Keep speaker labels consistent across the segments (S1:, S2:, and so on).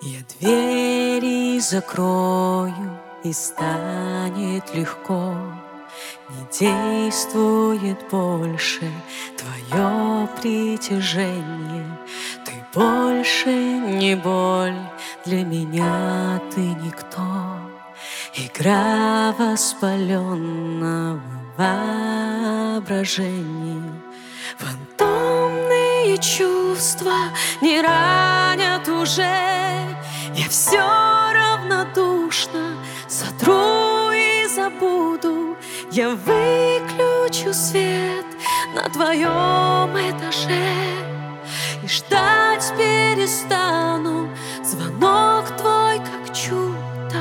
S1: Я двери закрою, и станет легко. Не действует больше твое притяжение. Ты больше не боль, для меня ты никто. Игра воспаленного воображения. Фантомные чувства не ранят уже. Я все равнодушно сотру и забуду. Я выключу свет на твоем этаже и ждать перестану звонок твой, как чудо.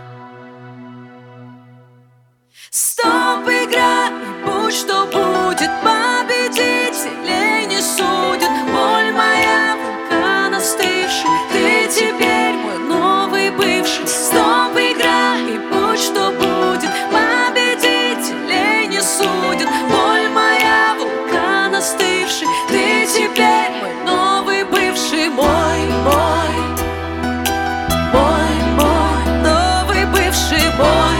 S1: Стоп, игра, и будь что будет, победителей не судят. Боль моя, вулкан остывший, ты теперь мой новый бывший. Стоп, игра, и будь что будет, победителей не судят. Боль моя, вулкан остывший, ты теперь мой новый бывший. Мой новый бывший, мой.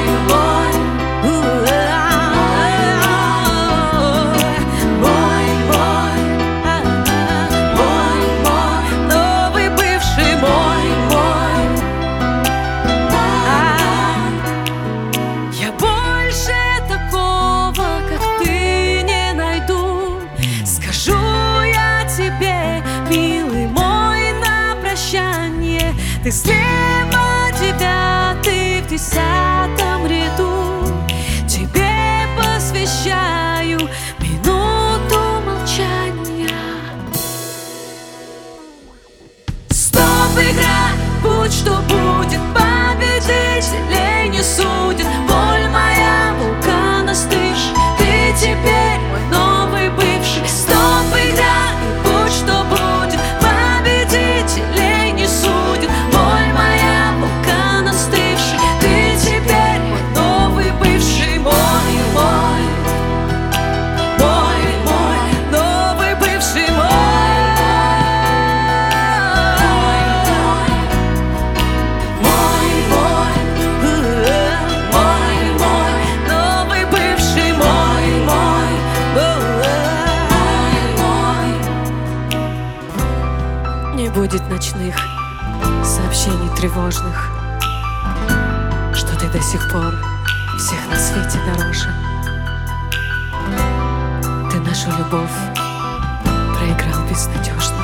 S1: Ты слева, девятый в 10-м ряду. Тебе посвящаю минуту молчания. Стоп, игра, будь что будет, победителей не судят. Боль моя, вулкан остывший, ты теперь мой новый бывший. Стоп, игра, и будь что будет, победителей не судят. Не будет ночных сообщений тревожных, что ты до сих пор всех на свете дороже. Ты нашу любовь проиграл безнадежно.